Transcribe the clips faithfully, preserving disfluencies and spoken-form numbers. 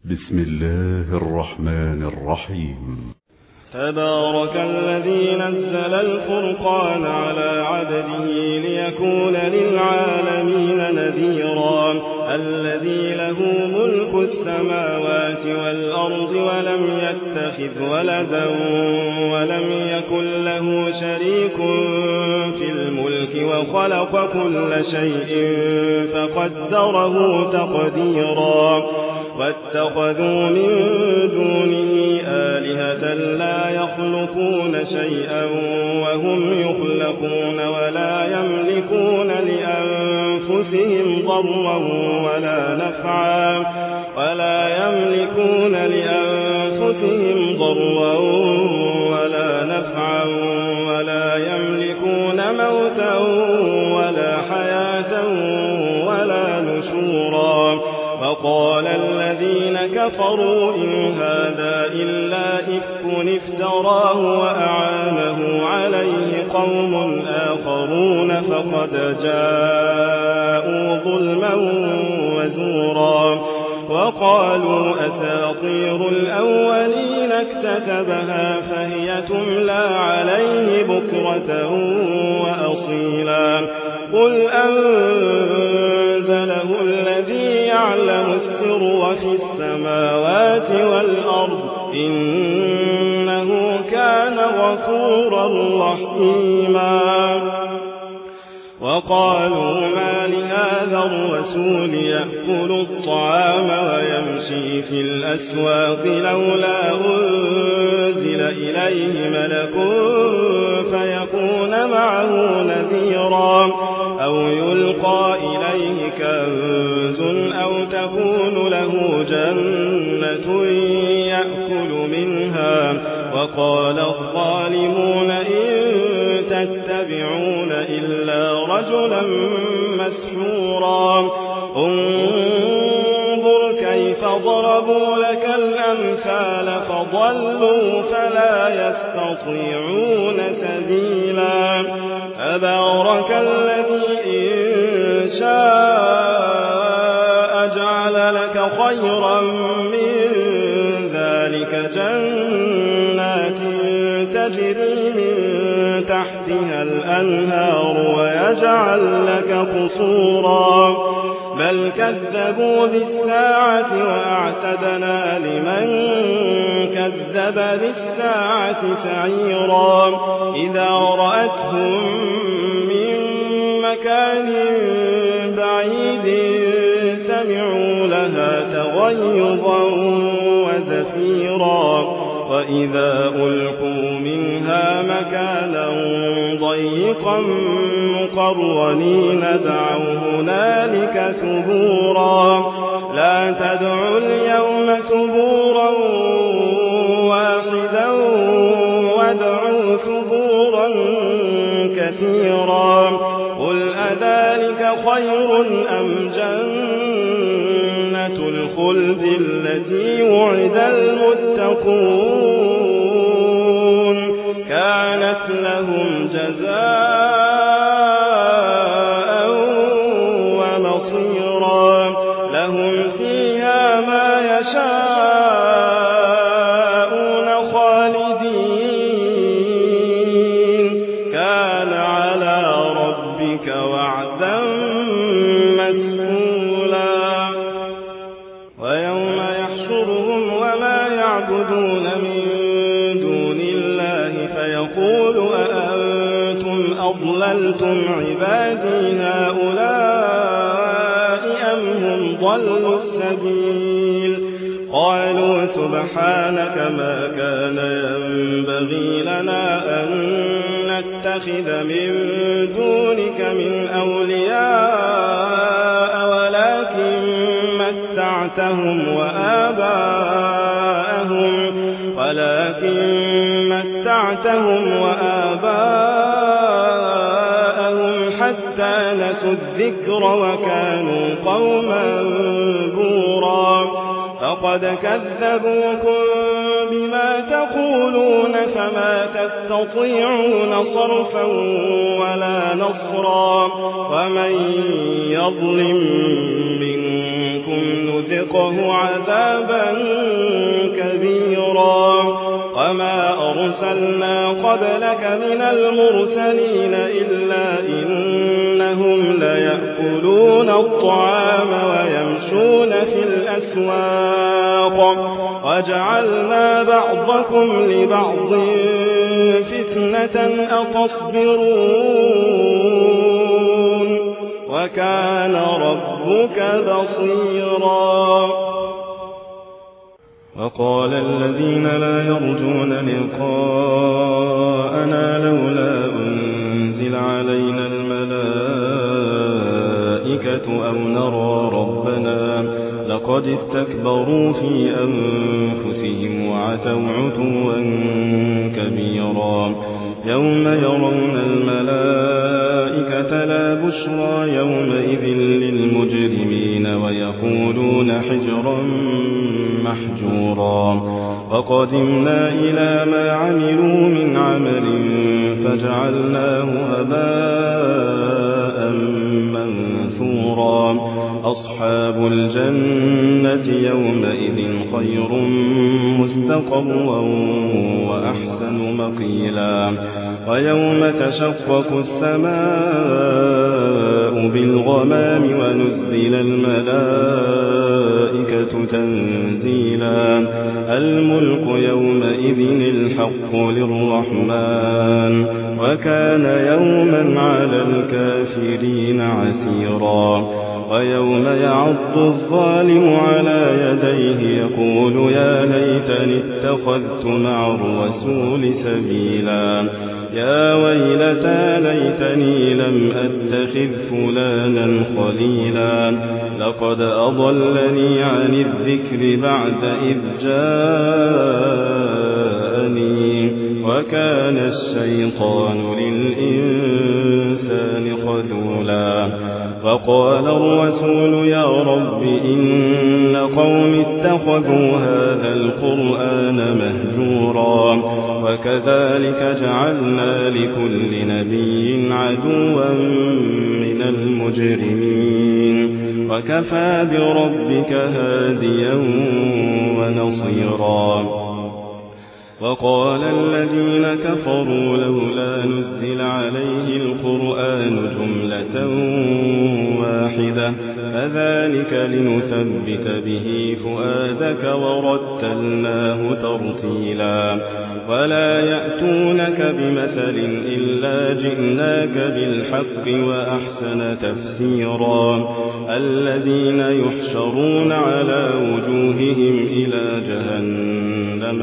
بسم الله الرحمن الرحيم. تبارك الذي نزل الفرقان على عبده ليكون للعالمين نذيرا الذي له ملك السماوات والأرض ولم يتخذ ولدا ولم يكن له شريك في الملك وخلق كل شيء فقدره تقديرا واتخذوا من دونه آلهة لا يخلقون شيئا وهم يخلقون ولا يملكون لأنفسهم ضرا ولا نفعا ولا يملكون لأنفسهم ضرا ولا نفعا ولا يملكون موتا ولا حياة ولا نشورا. وقال الذين كفروا إن هذا إلا إفك افتراه وأعانه عليه قوم آخرون فقد جاءوا ظلما وزورا. وقالوا أساطير الأولين اكتتبها فهي تملى عليه بكرة وأصيلا. قل أنزله الذي يعلم السر في السماوات والأرض إنه كان غفورا رحيما. وقالوا ما لهذا الرسول يأكل الطعام ويمشي في الأسواق لولا أنزل إليه ملك فيكون معه نذيرا أو يلقى إليه كنز أو تكون له جنة يأكل منها. وقال الظالمون إن تتبعون إلا رجلا مسحورا. انظر كيف ضربوا لك الأمثال فضلوا فلا يستطيعون سبيلا. تبارك الذي إن شاء جعل لك خيرا من ذلك جنات تجري من تحتها الأنهار ويجعل لك قصورا بل كذبوا بالساعة وأعتدنا لمن كذب بالساعة سعيرا. إذا رأتهم من مكان بعيد سمعوا لها تغيظا وزفيرا وإذا ألقوا منها مكانا ضيقا مقرنين دعوا هنالك ثبورا. لا تدعوا اليوم ثبورا واحدا وادعوا ثبورا كثيرا. قل أذلك خير أم جنة الخلد التي وعد المتقون كانت لهم جزاء ومصيرا. لهم فيها ما يشاءون خالدين كان على ربك وعدا مسئولا. ويوم يحشرهم وما يعبدون من دون الله فيقول أأنتم أضللتم عبادي هؤلاء أم هم ضلوا السبيل. قالوا سبحانك ما كان ينبغي لنا أن نتخذ من دونك من أولياء ولكن متعتهم وآباءهم ولكن متعتهم وآباءهم حتى نسوا الذكر وكانوا قوما بورا. فقد كذبوكم بما تقولون فما تستطيعون صرفا ولا نصرا. ومن يظلم منكم منهم نذقه عذابا كبيرا وما أرسلنا قبلك من المرسلين إلا إنهم ليأكلون الطعام ويمشون في الأسواق وجعلنا بعضكم لبعض فتنة أتصبرون وكان ربك بصيرا. وقال الذين لا يرجون لقاءنا لولا أنزل علينا الملائكة أو نرى ربنا لقد استكبروا في أنفسهم وعتوا عتوا كبيرا يوم يرون الملائكة لا بشرى يومئذ للمجرمين ويقولون حجرا محجورا وقدمنا إلى ما عملوا من عمل فجعلناه هباء منثورا أصحاب الجنة يومئذ خير مستقرا وأحسن مقيلا ويوم تشقق السماء بالغمام ونزل الملائكة تنزيلا الملك يومئذ الحق للرحمن وكان يوما على الكافرين عسيرا ويوم يعض الظالم على يديه يقول يا ليتني اتخذت مع الرسول سبيلا يا ويلتى ليتني لم أتخذ فلانا خليلا لقد أضلني عن الذكر بعد إذ جاءني وكان الشيطان للإنسان خذولا فقال الرسول يا رب إن قوم اتخذوا هذا القرآن مهجورا وكذلك جعلنا لكل نبي عدوا من المجرمين وكفى بربك هاديا ونصيرا وقال الذين كفروا لولا نزل عليه القرآن جملة واحدة كذلك لنثبت به فؤادك ورتلناه ترتيلا ولا يأتونك بمثل إلا جئناك بالحق وأحسن تفسيرا الذين يحشرون على وجوههم إلى جهنم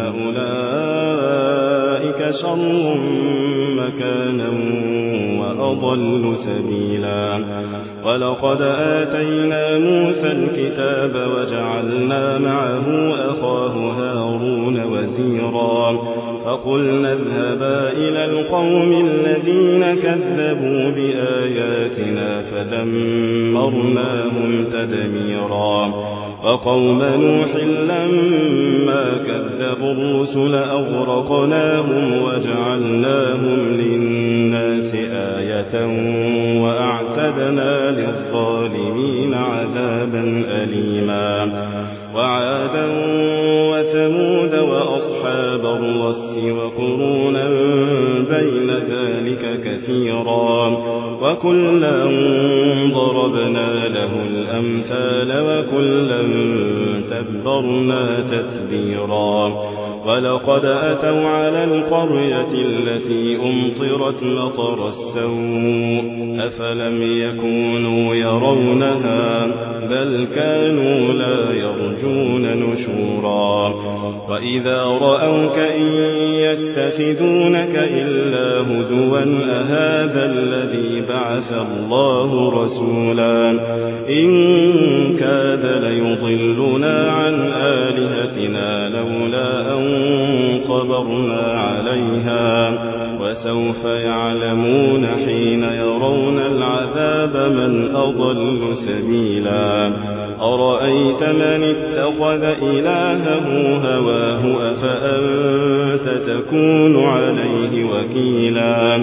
أولئك شر مكانا وأضل سبيلا ولقد آتينا موسى الكتاب وجعلنا معه أخاه هارون وزيرا فقلنا اذهبا إلى القوم الذين كذبوا بآياتنا فدمرناهم تدميرا وقوم نوح لما كذبوا الرسل أغرقناهم وجعلناهم للناس آية وأعتدنا للظالمين عذابا أليما وعادا وثمود وأصحاب الرس وقرونا بين ذلك كثيرا وكلا ضربنا له الأمثال وكلا تبرنا تتبيرا ولقد أتوا على القرية التي أمطرت مطر السوء أفلم يكونوا يرونها بل كانوا لا يرجون نشورا وإذا رأوك إن يتخذونك إلا هزوا أهذا الذي بعث الله رسولا إن كاد ليضلنا عن آلهتنا لولا أن صبرنا عليها وسوف يعلمون حين يرون العذاب من أضل سبيلا أرأيت من اتخذ إلهه هواه أفأنت تكون عليه وكيلا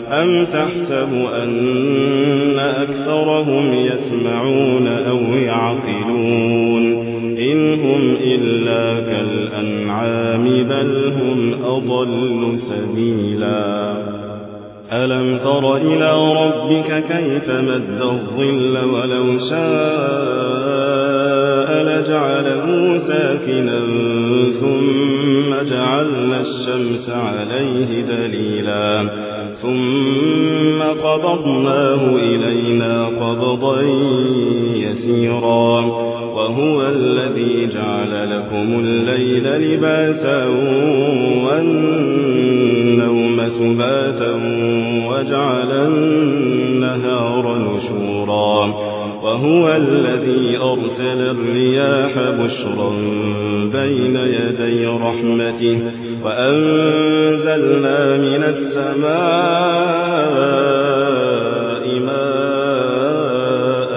أم تحسب أن أكثرهم يسمعون أو يعقلون إن هم إلا كالأنعام بل هم أضل سبيلا ألم تر إلى ربك كيف مد الظل ولو شاء لجعله ساكنا ثم جعلنا الشمس عليه دليلا ثم قبضناه إلينا قبضا يسيرا وهو الذي جعل لكم الليل لباسا والنوم سباتا وجعل النهار نشورا وهو الذي أرسل الرياح بشرا بين يدي رحمته وأنزلنا من السماء ماء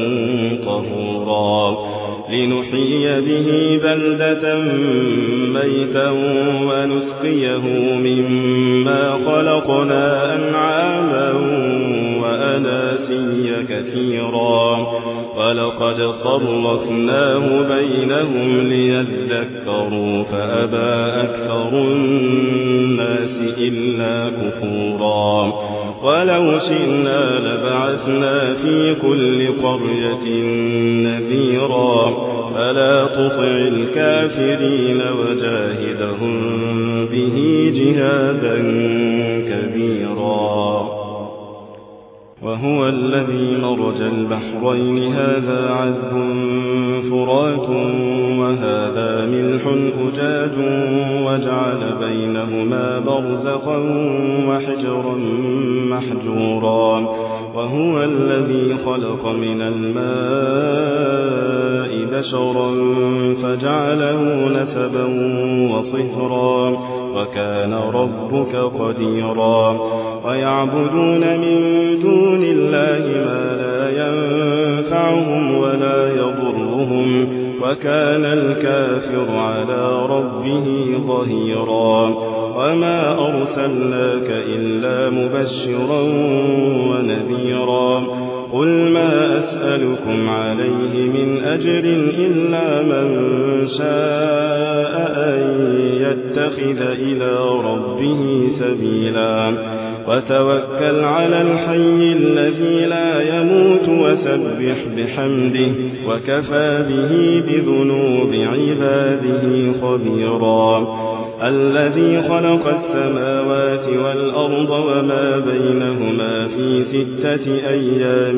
طهورا لنحيي به بلدة ميتا ونسقيه مما خلقنا أنعاما وأناسيا كثيرا ولقد صرفناه بينهم ليذكروا فأبى أكثر الناس إلا كفورا ولو شئنا لبعثنا في كل قرية نذيرا فلا تطع الكافرين وجاهدهم به جهادا كبيرا وهو الذي مرج البحرين هذا عذب فرات وهذا ملح أجاج وجعل بينهما برزخا وحجرا محجورا وهو الذي خلق من الماء بشرا فجعله نسبا وصهرا وكان ربك قديرا ويعبدون من دون الله ما لا ينفعهم ولا يضرهم وكان الكافر على ربه ظهيرا وما أرسلناك إلا مبشرا ونذيرا قل ما أسألكم عليه من أجر إلا من شاء أن يتخذ إلى ربه سبيلا وتوكل على الحي الذي لا يموت وسبح بحمده وكفى به بذنوب عباده خبيرا الذي خلق السماوات والأرض وما بينهما في ستة أيام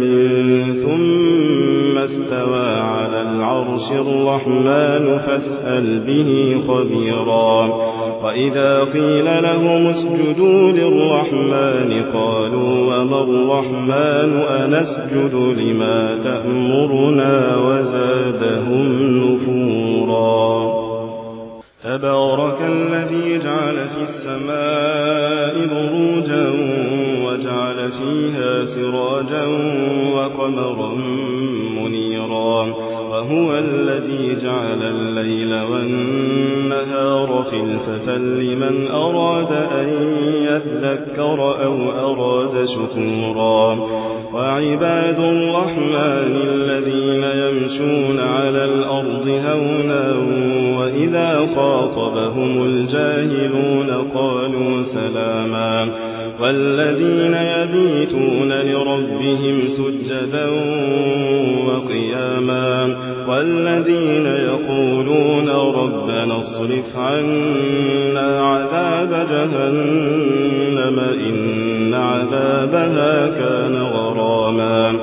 ثم استوى على العرش الرحمن فاسأل به خبيرا وإذا قيل لهم اسجدوا للرحمن قالوا وما الرحمن أنسجد لما تأمرنا وزادهم نفورا تبارك الذي جعل في السماء بروجا وجعل فيها سراجا وقمرا منيرا وهو الذي جعل الليل والنهار خلفة لمن أراد أن يذكر أو أراد شكورا وعباد الرحمن الذين يمشون على الأرض هونا وإذا خاطبهم الجاهلون قالوا سلاما والذين يبيتون لربهم سجدا وقياما والذين يقولون ربنا اصرف عنا عذاب جهنم إن عذابها كان غراما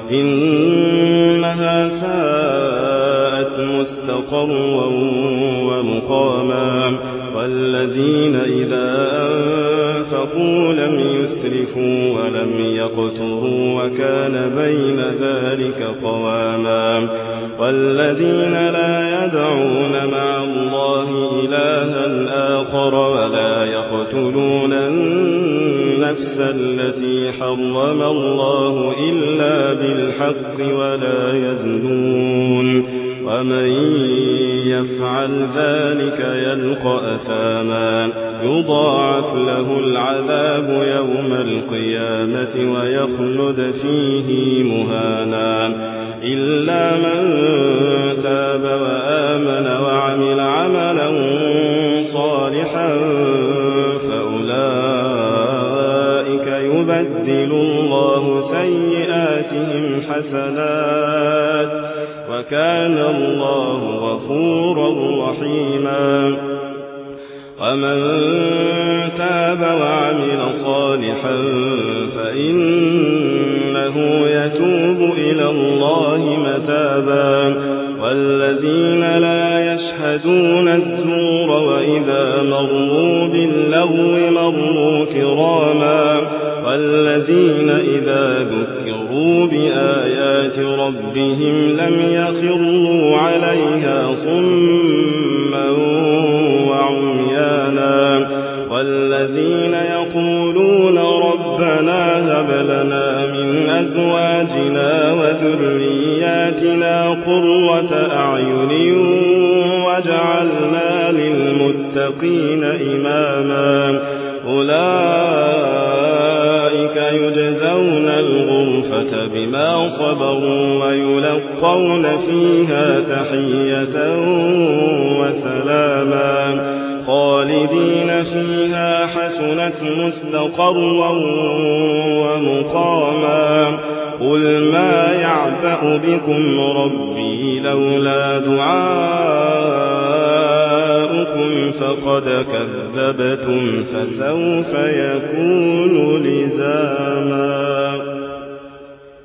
إنها ساءت مستقرا ومقاما والذين إذا أنفقوا لم يسرفوا ولم يقتروا وكان بين ذلك قواما والذين لا يدعون مع الله إلها آخر ولا يقتلون النفس التي حرم الله إلا بالحق ولا يزنون ومن يفعل ذلك يلقى أثاما يضاعف له العذاب يوم القيامة ويخلد فيه مهانا إلا من تاب وآمن وعمل عملا صالحا فأولئك يبدل الله سيئاتهم حسنات وكان الله غفورا رحيما ومن تاب وعمل صالحا فإنه يتوب إلى الله متابا والذين لا يشهدون الزور وإذا مروا باللغو مروا كراما والذين إذا ذكروا بآيات ربهم لم يخروا عليها صما وعميانا والذين يقولون ربنا هب لنا من أزواجنا وذرياتنا قرة أعين واجعلنا للمتقين إماما أولئك يجزون الغرفة بما صبروا ويلقون فيها تحية وسلاما خالدين فيها حسنت مستقرا ومقاما قل ما يعبأ بكم ربي لولا دعاؤكم فقد كذبتم فسوف يكون لزاما.